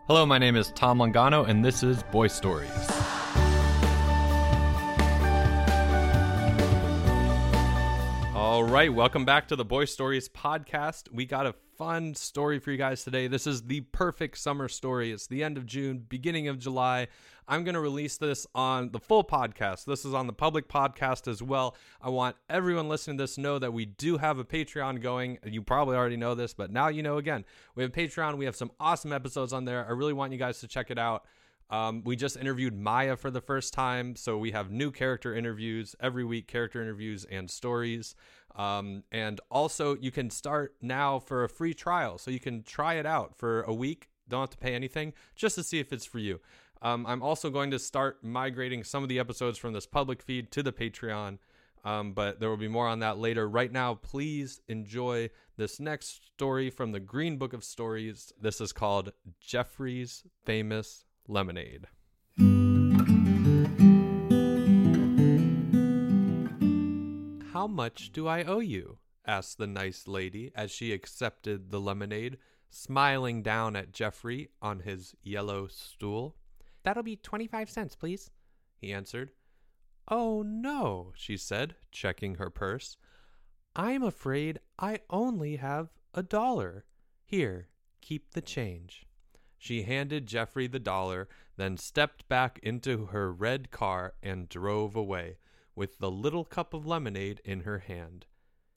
Hello, my name is Tom Longano, and this is Boy Stories. All right, welcome back to the Boy Stories podcast. We got a fun story for you guys today. This is the perfect summer story. It's the end of June, beginning of July. I'm going to release this on the full podcast. This is on the public podcast as well. I want everyone listening to this to know that we do have a Patreon going. You probably already know this, but now you know again. We have Patreon. We have some awesome episodes on there. I really want you guys to check it out. We just interviewed Maya for the first time, so we have new character interviews every week, character interviews and stories. And also, you can start now for a free trial, so you can try it out for a week. Don't have to pay anything, just to see if it's for you. I'm also going to start migrating some of the episodes from this public feed to the Patreon, but there will be more on that later. Right now, please enjoy this next story from the Green Book of Stories. This is called Jeffrey's Famous Lemonade. "How much do I owe you?" asked the nice lady as she accepted the lemonade, smiling down at Jeffrey on his yellow stool. "That'll be 25 cents, please," he answered. "Oh, no," she said, checking her purse. "I'm afraid I only have $1. Here, keep the change." She handed Jeffrey the $1, then stepped back into her red car and drove away, with the little cup of lemonade in her hand.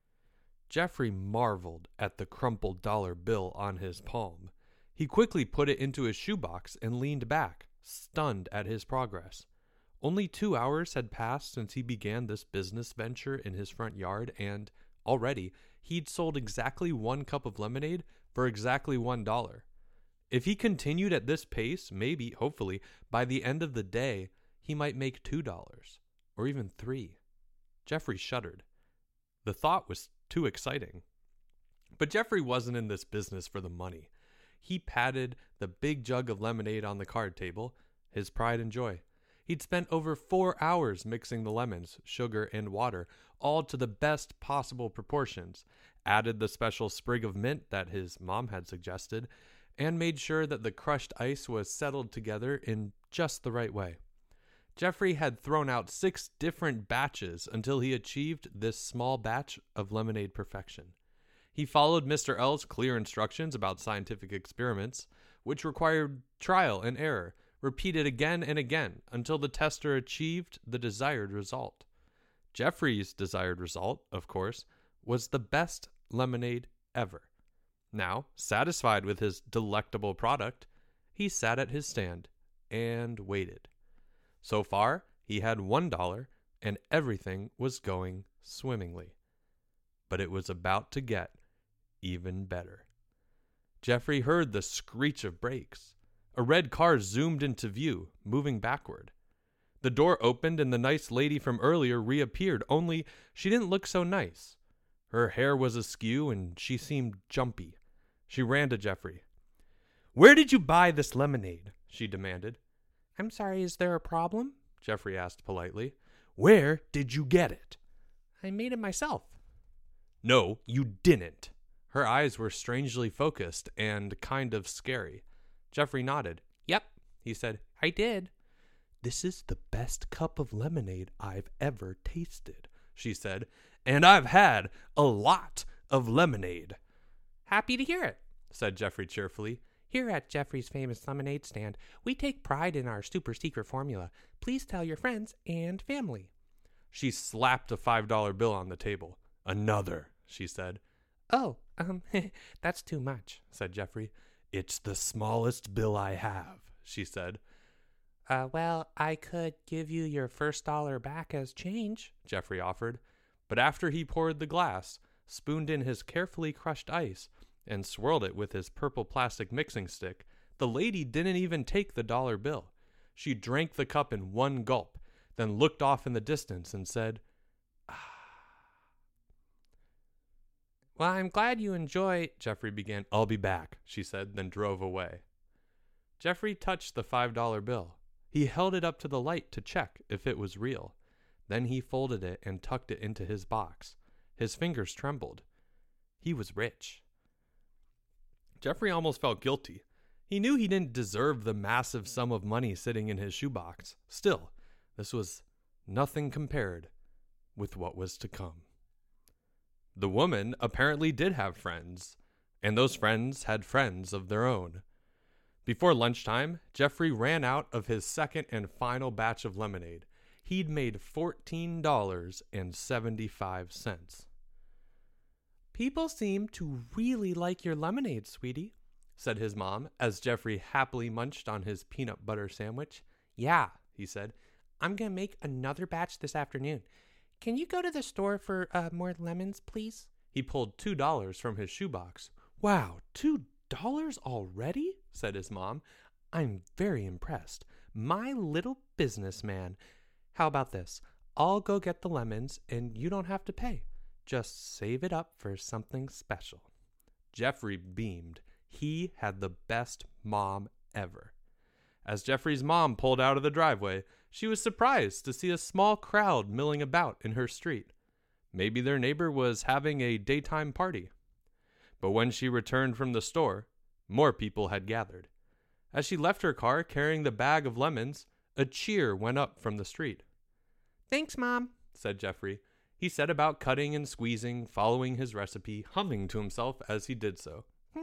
Jeffrey marveled at the crumpled dollar bill on his palm. He quickly put it into his shoebox and leaned back, stunned at his progress. Only 2 hours had passed since he began this business venture in his front yard, and already he'd sold exactly 1 cup of lemonade for exactly $1. If he continued at this pace, maybe, hopefully, by the end of the day, he might make $2, or even $3. Jeffrey shuddered. The thought was too exciting. But Jeffrey wasn't in this business for the money. He patted the big jug of lemonade on the card table, his pride and joy. He'd spent over 4 hours mixing the lemons, sugar, and water, all to the best possible proportions, added the special sprig of mint that his mom had suggested, and made sure that the crushed ice was settled together in just the right way. Jeffrey had thrown out 6 different batches until he achieved this small batch of lemonade perfection. He followed Mr. L's clear instructions about scientific experiments, which required trial and error, repeated again and again until the tester achieved the desired result. Jeffrey's desired result, of course, was the best lemonade ever. Now, satisfied with his delectable product, he sat at his stand and waited. So far, he had $1, and everything was going swimmingly. But it was about to get even better. Jeffrey heard the screech of brakes. A red car zoomed into view, moving backward. The door opened and the nice lady from earlier reappeared, only she didn't look so nice. Her hair was askew and she seemed jumpy. She ran to Jeffrey. "Where did you buy this lemonade?" she demanded. "I'm sorry, is there a problem?" Jeffrey asked politely. "Where did you get it?" "I made it myself." "No, you didn't." Her eyes were strangely focused and kind of scary. Jeffrey nodded. "Yep," he said. "I did." "This is the best cup of lemonade I've ever tasted," she said, "and I've had a lot of lemonade." "Happy to hear it," said Jeffrey cheerfully. "Here at Jeffrey's Famous Lemonade Stand, we take pride in our super secret formula. Please tell your friends and family." She slapped a $5 bill on the table. "Another," she said. "Oh, that's too much," said Jeffrey. "It's the smallest bill I have," she said. Well, I could give you your first $1 back as change," Jeffrey offered. But after he poured the glass, spooned in his carefully crushed ice, and swirled it with his purple plastic mixing stick, the lady didn't even take the $1 bill. She drank the cup in one gulp, then looked off in the distance and said, "Well, I'm glad you enjoy," Jeffrey began. "I'll be back," she said, then drove away. Jeffrey touched the $5 bill. He held it up to the light to check if it was real. Then he folded it and tucked it into his box. His fingers trembled. He was rich. Jeffrey almost felt guilty. He knew he didn't deserve the massive sum of money sitting in his shoebox. Still, this was nothing compared with what was to come. The woman apparently did have friends, and those friends had friends of their own. Before lunchtime, Jeffrey ran out of his second and final batch of lemonade. He'd made $14.75. "People seem to really like your lemonade, sweetie," said his mom as Jeffrey happily munched on his peanut butter sandwich. "Yeah," he said. "I'm going to make another batch this afternoon. Can you go to the store for more lemons, please?" He pulled $2 from his shoebox. "Wow, $2 already?" said his mom. "I'm very impressed. My little businessman. How about this? I'll go get the lemons and you don't have to pay. Just save it up for something special." Jeffrey beamed. He had the best mom ever. As Jeffrey's mom pulled out of the driveway, she was surprised to see a small crowd milling about in her street. Maybe their neighbor was having a daytime party. But when she returned from the store, more people had gathered. As she left her car carrying the bag of lemons, a cheer went up from the street. "Thanks, Mom," said Jeffrey. He set about cutting and squeezing, following his recipe, humming to himself as he did so.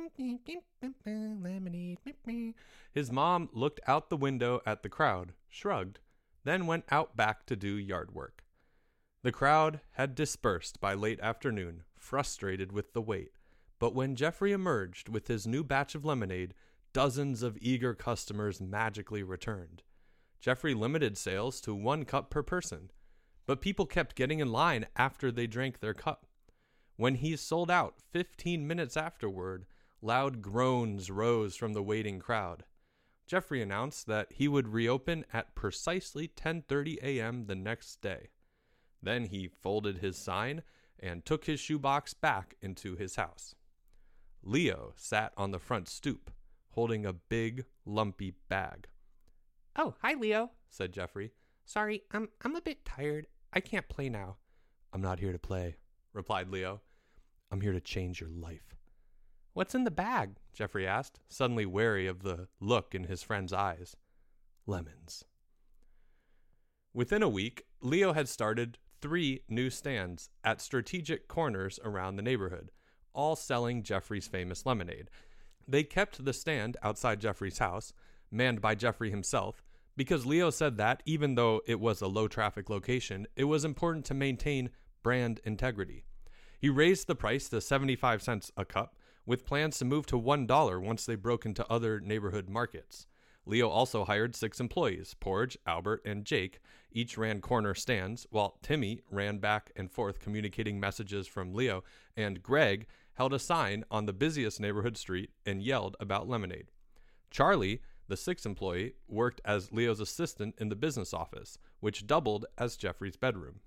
His mom looked out the window at the crowd, shrugged, then went out back to do yard work. The crowd had dispersed by late afternoon, frustrated with the wait, but when Jeffrey emerged with his new batch of lemonade, dozens of eager customers magically returned. Jeffrey limited sales to 1 cup per person, but people kept getting in line after they drank their cup. When he sold out 15 minutes afterward, loud groans rose from the waiting crowd. Jeffrey announced that he would reopen at precisely 10:30 a.m. the next day. Then he folded his sign and took his shoebox back into his house. Leo sat on the front stoop, holding a big, lumpy bag. "Oh, hi, Leo," said Jeffrey. "Sorry, I'm a bit tired. I can't play now." "I'm not here to play," replied Leo. "I'm here to change your life." "What's in the bag?" Jeffrey asked, suddenly wary of the look in his friend's eyes. "Lemons." Within a week, Leo had started 3 new stands at strategic corners around the neighborhood, all selling Jeffrey's famous lemonade. They kept the stand outside Jeffrey's house, manned by Jeffrey himself, because Leo said that, even though it was a low-traffic location, it was important to maintain brand integrity. He raised the price to 75 cents a cup, with plans to move to $1 once they broke into other neighborhood markets. Leo also hired 6 employees. Porge, Albert, and Jake each ran corner stands, while Timmy ran back and forth communicating messages from Leo, and Greg held a sign on the busiest neighborhood street and yelled about lemonade. Charlie, the 6th employee, worked as Leo's assistant in the business office, which doubled as Jeffrey's bedroom.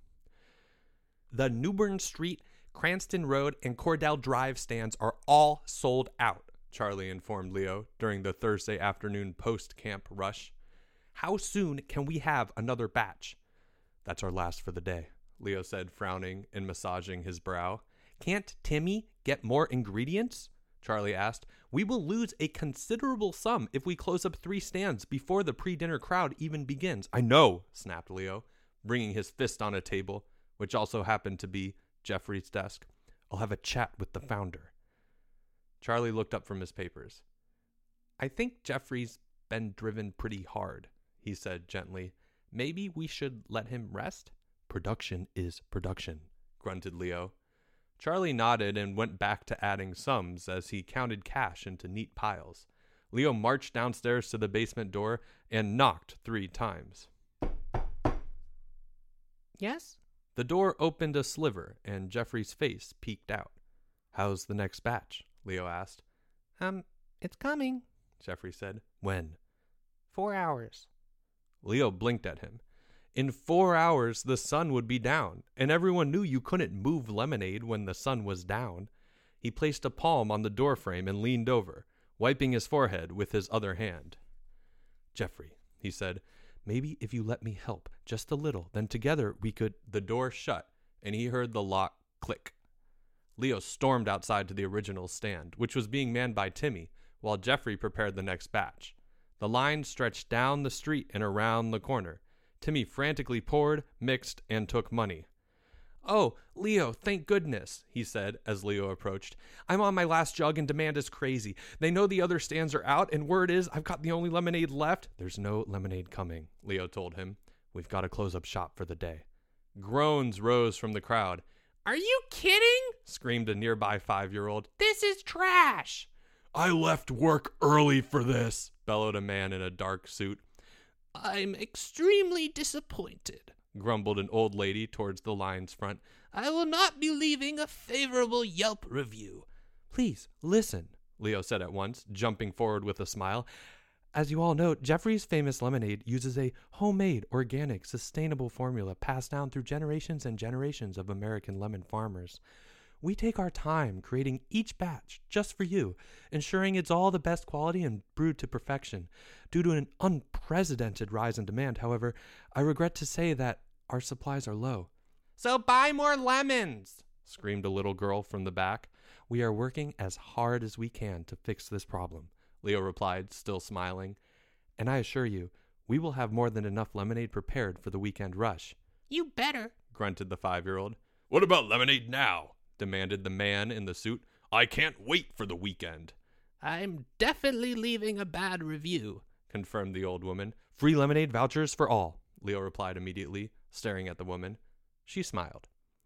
The Newbern Street, Cranston Road, and Cordell Drive stands are all sold out, Charlie informed Leo during the Thursday afternoon post-camp rush. "How soon can we have another batch?" "That's our last for the day," Leo said, frowning and massaging his brow. "Can't Timmy get more ingredients?" Charlie asked. "We will lose a considerable sum if we close up 3 stands before the pre-dinner crowd even begins." "I know," snapped Leo, bringing his fist on a table, which also happened to be Jeffrey's desk. "I'll have a chat with the founder." Charlie looked up from his papers. "I think Jeffrey's been driven pretty hard," he said gently. "Maybe we should let him rest?" "Production is production," grunted Leo. Charlie nodded and went back to adding sums as he counted cash into neat piles. Leo marched downstairs to the basement door and knocked 3 times. "Yes?" The door opened a sliver, and Jeffrey's face peeked out. "How's the next batch?" Leo asked. It's coming," Jeffrey said. "When?" 4 hours. Leo blinked at him. In 4 hours, the sun would be down, and everyone knew you couldn't move lemonade when the sun was down. He placed a palm on the doorframe and leaned over, wiping his forehead with his other hand. "Jeffrey," he said, "maybe if you let me help just a little, then together we could—" The door shut, and he heard the lock click. Leo stormed outside to the original stand, which was being manned by Timmy, while Jeffrey prepared the next batch. The line stretched down the street and around the corner. Timmy frantically poured, mixed, and took money. "Oh, Leo, thank goodness," he said as Leo approached. "I'm on my last jug and demand is crazy. They know the other stands are out, and word is I've got the only lemonade left." "There's no lemonade coming," Leo told him. "We've got to close up shop for the day." Groans rose from the crowd. "Are you kidding?" screamed a nearby 5-year-old. "This is trash." "I left work early for this," bellowed a man in a dark suit. "I'm extremely disappointed," grumbled an old lady towards the line's front. "I will not be leaving a favorable Yelp review." "Please, listen," Leo said at once, jumping forward with a smile. "As you all know, Jeffrey's famous lemonade uses a homemade, organic, sustainable formula passed down through generations and generations of American lemon farmers. We take our time creating each batch just for you, ensuring it's all the best quality and brewed to perfection. Due to an unprecedented rise in demand, however, I regret to say that our supplies are low." "So buy more lemons!" screamed a little girl from the back. "We are working as hard as we can to fix this problem," Leo replied, still smiling. "And I assure you, we will have more than enough lemonade prepared for the weekend rush." "You better," grunted the 5-year-old. "What about lemonade now?" demanded the man in the suit. "I can't wait for the weekend." "I'm definitely leaving a bad review," confirmed the old woman. "Free lemonade vouchers for all," Leo replied immediately, staring at the woman. She smiled.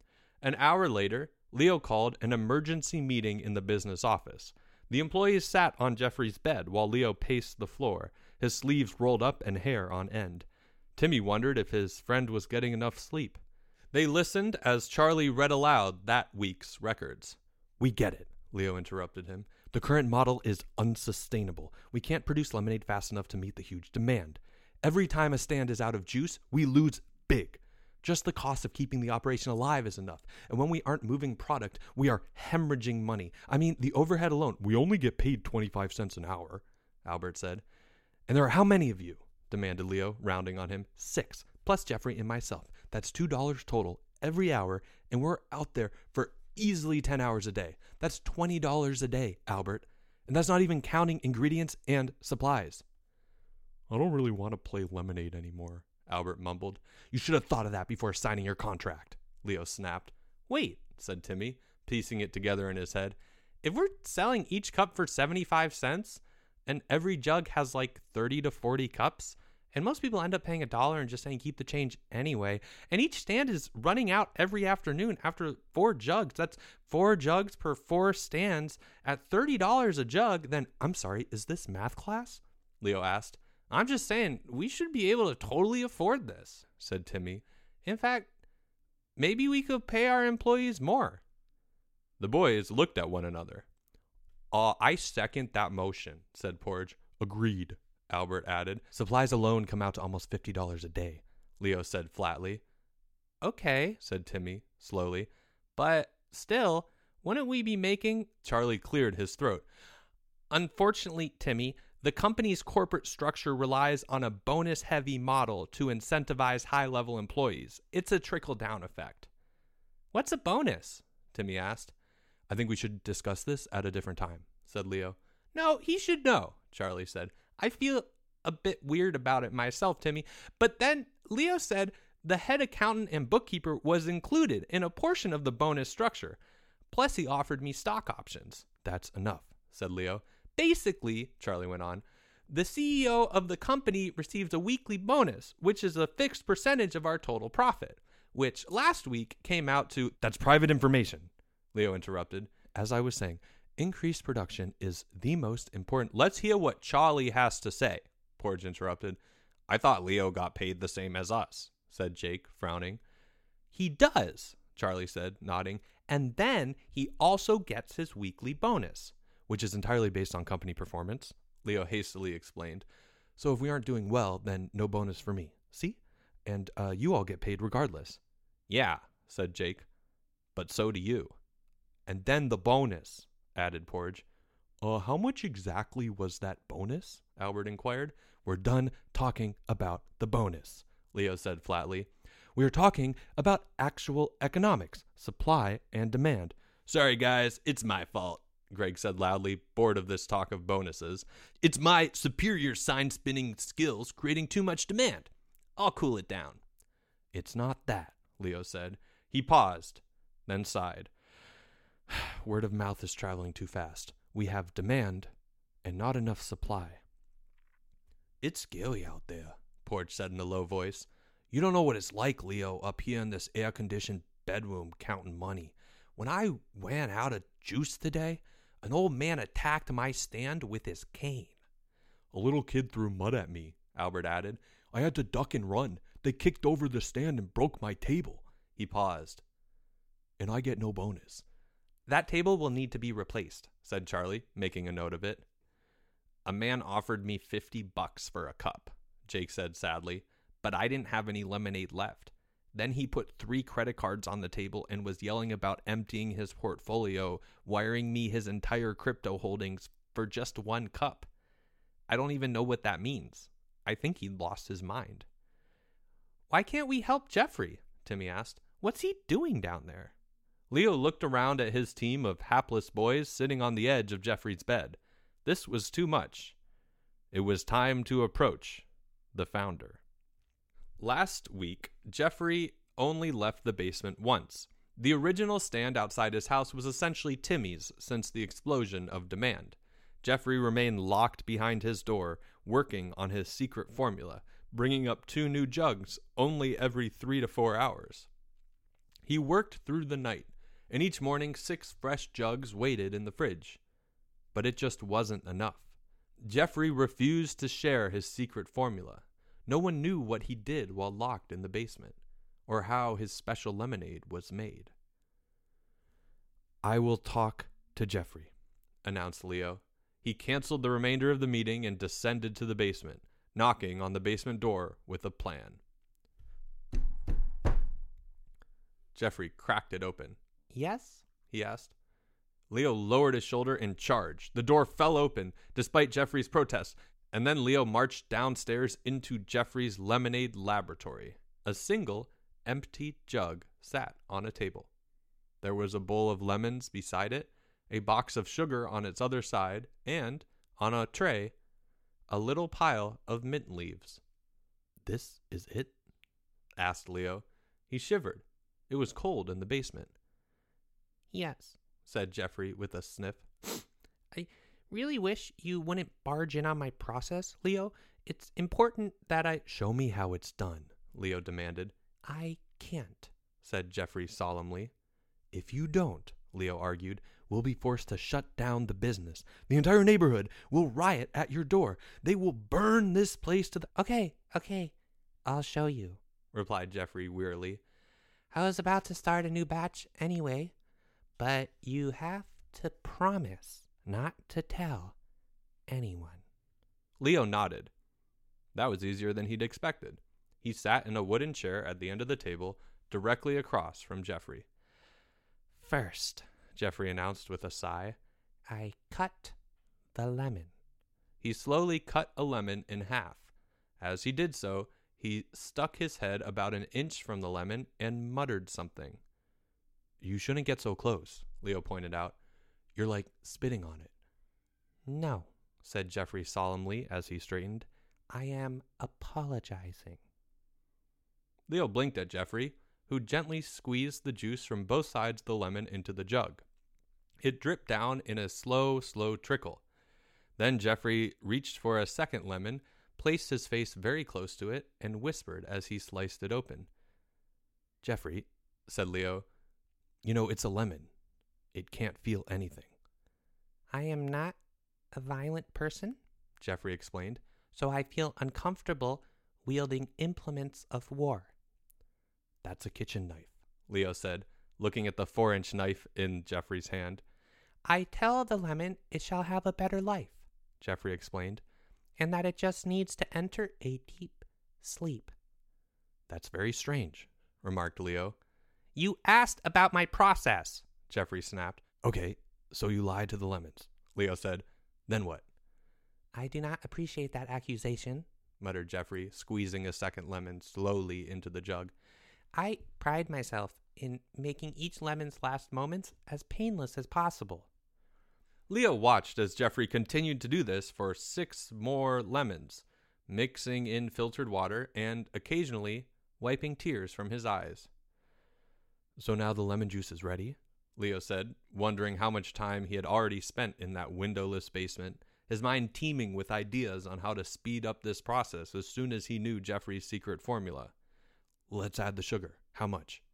An hour later, Leo called an emergency meeting in the business office. The employees sat on Jeffrey's bed while Leo paced the floor, his sleeves rolled up and hair on end. Timmy wondered if his friend was getting enough sleep. They listened as Charlie read aloud that week's records. "We get it," Leo interrupted him. "The current model is unsustainable. We can't produce lemonade fast enough to meet the huge demand. Every time a stand is out of juice, we lose big. Just the cost of keeping the operation alive is enough. And when we aren't moving product, we are hemorrhaging money. I mean, the overhead alone." "We only get paid 25 cents an hour," Albert said. "And there are how many of you?" demanded Leo, rounding on him. 6, plus Jeffrey and myself. That's $2 total every hour, and we're out there for easily 10 hours a day. That's $20 a day, Albert. And that's not even counting ingredients and supplies." "I don't really want to play lemonade anymore," Albert mumbled. "You should have thought of that before signing your contract," Leo snapped. "Wait," said Timmy, piecing it together in his head. "If we're selling each cup for 75 cents, and every jug has like 30 to 40 cups, and most people end up paying $1 and just saying keep the change anyway, and each stand is running out every afternoon after 4 jugs. That's 4 jugs per 4 stands at $30 a jug. Then, I'm sorry, is this math class?" Leo asked. "I'm just saying, we should be able to totally afford this," said Timmy. "In fact, maybe we could pay our employees more." The boys looked at one another. "I second that motion," said Porge. "Agreed," Albert added. "Supplies alone come out to almost $50 a day," Leo said flatly. "Okay," said Timmy slowly. "But still, wouldn't we be making—" Charlie cleared his throat. "Unfortunately, Timmy, the company's corporate structure relies on a bonus-heavy model to incentivize high-level employees. It's a trickle-down effect." "What's a bonus?" Timmy asked. "I think we should discuss this at a different time," said Leo. "No, he should know," Charlie said. "I feel a bit weird about it myself, Timmy. But then Leo said the head accountant and bookkeeper was included in a portion of the bonus structure. Plus, he offered me stock options." "That's enough," said Leo. "Basically," Charlie went on, "the CEO of the company receives a weekly bonus, which is a fixed percentage of our total profit, which last week came out to—" "That's private information," Leo interrupted. "As I was saying, increased production is the most important—" "Let's hear what Charlie has to say," Porge interrupted. "I thought Leo got paid the same as us," said Jake, frowning. "He does," Charlie said, nodding. "And then he also gets his weekly bonus, which is entirely based on company performance," Leo hastily explained. "So if we aren't doing well, then no bonus for me. See? And you all get paid regardless." "Yeah," said Jake. "But so do you." "And then the bonus," added Porge. How much exactly was that bonus?" Albert inquired. "We're done talking about the bonus," Leo said flatly. "We are talking about actual economics, supply and demand." "Sorry, guys, it's my fault," Greg said loudly, bored of this talk of bonuses. It's my superior sign-spinning skills creating too much demand. I'll cool it down. It's not that, Leo said. He paused, then sighed. Word of mouth is traveling too fast. We have demand and not enough supply. It's scary out there, Porge said in a low voice. You don't know what it's like, Leo, up here in this air-conditioned bedroom counting money. When I ran out of juice today, an old man attacked my stand with his cane. A little kid threw mud at me, Albert added. I had to duck and run. They kicked over the stand and broke my table. He paused. And I get no bonus. That table will need to be replaced, said Charlie, making a note of it. A man offered me $50 for a cup, Jake said sadly, but I didn't have any lemonade left. Then he put 3 credit cards on the table and was yelling about emptying his portfolio, wiring me his entire crypto holdings for just 1 cup. I don't even know what that means. I think he lost his mind. Why can't we help Jeffrey? Timmy asked. What's he doing down there? Leo looked around at his team of hapless boys sitting on the edge of Jeffrey's bed. This was too much. It was time to approach the founder. Last week, Jeffrey only left the basement once. The original stand outside his house was essentially Timmy's since the explosion of demand. Jeffrey remained locked behind his door, working on his secret formula, bringing up 2 new jugs only every 3 to 4 hours. He worked through the night, and each morning 6 fresh jugs waited in the fridge. But it just wasn't enough. Jeffrey refused to share his secret formula. No one knew what he did while locked in the basement, or how his special lemonade was made. I will talk to Jeffrey, announced Leo. He canceled the remainder of the meeting and descended to the basement, knocking on the basement door with a plan. Jeffrey cracked it open. Yes? He asked. Leo lowered his shoulder and charged. The door fell open, despite Jeffrey's protest, and then Leo marched downstairs into Jeffrey's lemonade laboratory. A single, empty jug sat on a table. There was a bowl of lemons beside it, a box of sugar on its other side, and, on a tray, a little pile of mint leaves. This is it? Asked Leo. He shivered. It was cold in the basement. Yes, said Jeffrey with a sniff. I really wish you wouldn't barge in on my process, Leo. It's important that I... Show me how it's done, Leo demanded. I can't, said Jeffrey solemnly. If you don't, Leo argued, we'll be forced to shut down the business. The entire neighborhood will riot at your door. They will burn this place to the... Okay, I'll show you, replied Jeffrey wearily. I was about to start a new batch anyway, but you have to promise not to tell anyone. Leo nodded. That was easier than he'd expected. He sat in a wooden chair at the end of the table, directly across from Jeffrey. First, Jeffrey announced with a sigh, I cut the lemon. He slowly cut a lemon in half. As he did so, he stuck his head about an inch from the lemon and muttered something. You shouldn't get so close, Leo pointed out. You're like spitting on it. No, said Jeffrey solemnly as he straightened. I am apologizing. Leo blinked at Jeffrey, who gently squeezed the juice from both sides of the lemon into the jug. It dripped down in a slow trickle. Then Jeffrey reached for a second lemon, placed his face very close to it, and whispered as he sliced it open. Jeffrey, said Leo, you know, it's a lemon. It can't feel anything. I am not a violent person, Jeffrey explained, so I feel uncomfortable wielding implements of war. That's a kitchen knife, Leo said, looking at the 4-inch knife in Jeffrey's hand. I tell the lemon it shall have a better life, Jeffrey explained, and that it just needs to enter a deep sleep. That's very strange, remarked Leo. You asked about my process, Jeffrey snapped. Okay, so you lied to the lemons, Leo said. Then what? I do not appreciate that accusation, muttered Jeffrey, squeezing a second lemon slowly into the jug. I pride myself in making each lemon's last moments as painless as possible. Leo watched as Jeffrey continued to do this for 6 more lemons, mixing in filtered water and occasionally wiping tears from his eyes. "So now the lemon juice is ready?" Leo said, wondering how much time he had already spent in that windowless basement, his mind teeming with ideas on how to speed up this process as soon as he knew Jeffrey's secret formula. "Let's add the sugar. How much?"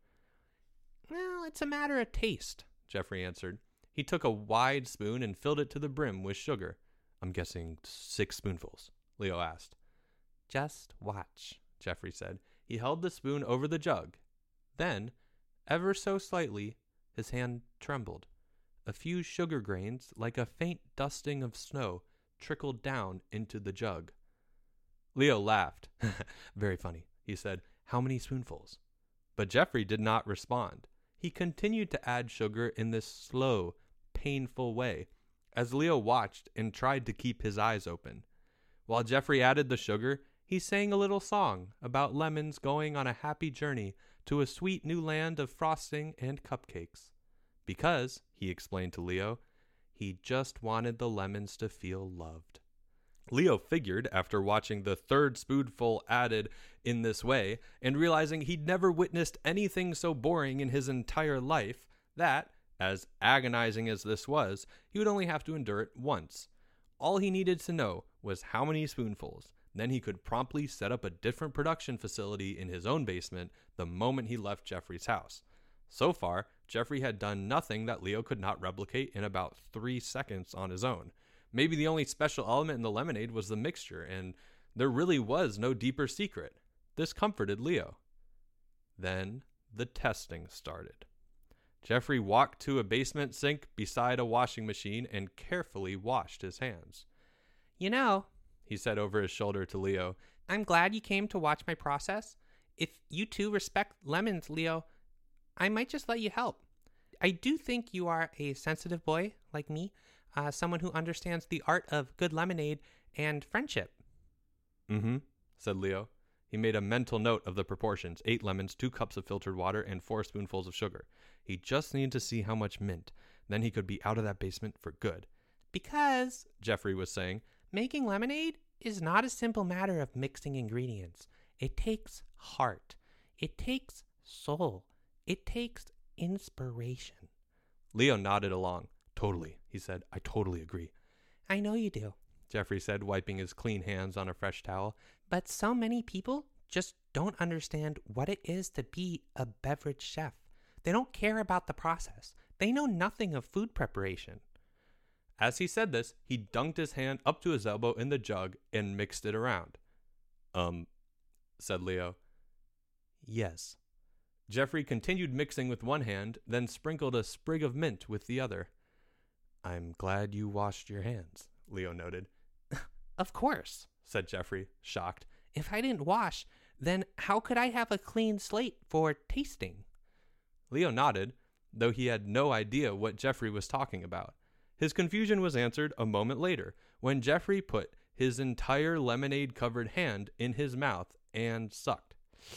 "Well, it's a matter of taste," Jeffrey answered. He took a wide spoon and filled it to the brim with sugar. "I'm guessing 6 spoonfuls," Leo asked. "Just watch," Jeffrey said. He held the spoon over the jug. Then, ever so slightly, his hand trembled. A few sugar grains, like a faint dusting of snow, trickled down into the jug. Leo laughed. "Very funny," he said. "How many spoonfuls?" But Jeffrey did not respond. He continued to add sugar in this slow, painful way, as Leo watched and tried to keep his eyes open. While Jeffrey added the sugar, he sang a little song about lemons going on a happy journey to a sweet new land of frosting and cupcakes. Because, he explained to Leo, he just wanted the lemons to feel loved. Leo figured, after watching the 3rd spoonful added in this way, and realizing he'd never witnessed anything so boring in his entire life, that, as agonizing as this was, he would only have to endure it once. All he needed to know was how many spoonfuls. Then he could promptly set up a different production facility in his own basement the moment he left Jeffrey's house. So far, Jeffrey had done nothing that Leo could not replicate in about 3 seconds on his own. Maybe the only special element in the lemonade was the mixture, and there really was no deeper secret. This comforted Leo. Then the testing started. Jeffrey walked to a basement sink beside a washing machine and carefully washed his hands. "You know," he said over his shoulder to Leo, "I'm glad you came to watch my process. If you too respect lemons, Leo, I might just let you help. I do think you are a sensitive boy like me, someone who understands the art of good lemonade and friendship." "Mm-hmm," said Leo. He made a mental note of the proportions: 8 lemons, 2 cups of filtered water, and 4 spoonfuls of sugar. He just needed to see how much mint. Then he could be out of that basement for good. "Because," Jeffrey was saying, "making lemonade is not a simple matter of mixing ingredients. It takes heart. It takes soul. It takes inspiration." Leo nodded along. "Totally," he said. "I totally agree." "I know you do," Jeffrey said, wiping his clean hands on a fresh towel. "But so many people just don't understand what it is to be a beverage chef. They don't care about the process. They know nothing of food preparation." As he said this, he dunked his hand up to his elbow in the jug and mixed it around. Said Leo. "Yes." Jeffrey continued mixing with one hand, then sprinkled a sprig of mint with the other. "I'm glad you washed your hands," Leo noted. "Of course," said Jeffrey, shocked. "If I didn't wash, then how could I have a clean slate for tasting?" Leo nodded, though he had no idea what Jeffrey was talking about. His confusion was answered a moment later, when Jeffrey put his entire lemonade-covered hand in his mouth and sucked.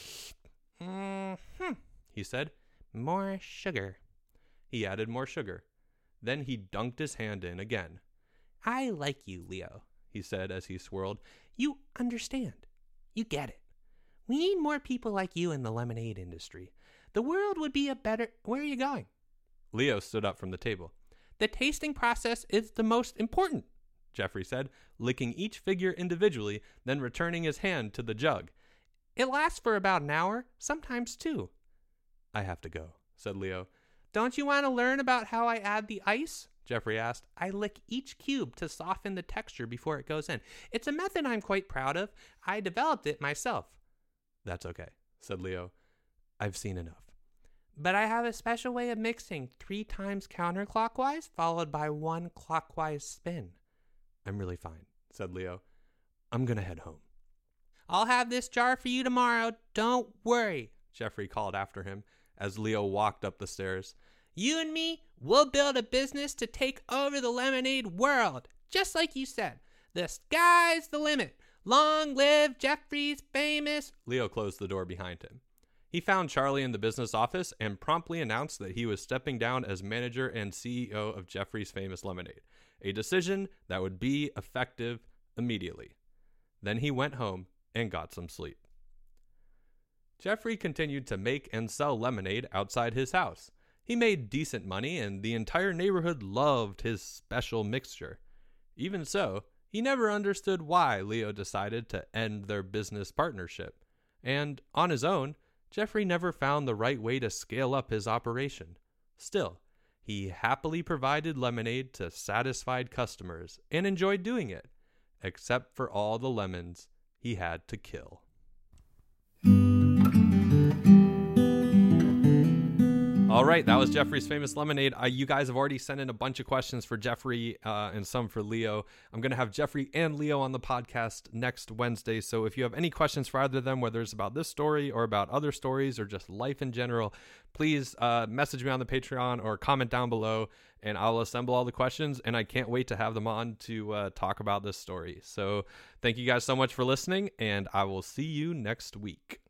He said. "More sugar." He added more sugar. Then he dunked his hand in again. "I like you, Leo," he said as he swirled. "You understand. You get it. We need more people like you in the lemonade industry. The world would be a better... Where are you going?" Leo stood up from the table. "The tasting process is the most important," Jeffrey said, licking each figure individually, then returning his hand to the jug. "It lasts for about an hour, sometimes 2. "I have to go," said Leo. "Don't you want to learn about how I add the ice?" Jeffrey asked. "I lick each cube to soften the texture before it goes in. It's a method I'm quite proud of. I developed it myself." "That's okay," said Leo. "I've seen enough." "But I have a special way of mixing 3 times counterclockwise, followed by 1 clockwise spin." "I'm really fine," said Leo. "I'm gonna head home." "I'll have this jar for you tomorrow. Don't worry," Jeffrey called after him as Leo walked up the stairs. "You and me, we'll build a business to take over the lemonade world. Just like you said, the sky's the limit. Long live Jeffrey's famous..." Leo closed the door behind him. He found Charlie in the business office and promptly announced that he was stepping down as manager and CEO of Jeffrey's Famous Lemonade. a decision that would be effective immediately. Then he went home and got some sleep. Jeffrey continued to make and sell lemonade outside his house. He made decent money, and the entire neighborhood loved his special mixture. Even so, he never understood why Leo decided to end their business partnership. And on his own, Jeffrey never found the right way to scale up his operation. Still, he happily provided lemonade to satisfied customers and enjoyed doing it, except for all the lemons he had to kill. All right, that was Jeffrey's Famous Lemonade. You guys have already sent in a bunch of questions for Jeffrey and some for Leo. I'm going to have Jeffrey and Leo on the podcast next Wednesday. So if you have any questions for either of them, whether it's about this story or about other stories or just life in general, please message me on the Patreon or comment down below, and I'll assemble all the questions. And I can't wait to have them on to talk about this story. So thank you guys so much for listening, and I will see you next week.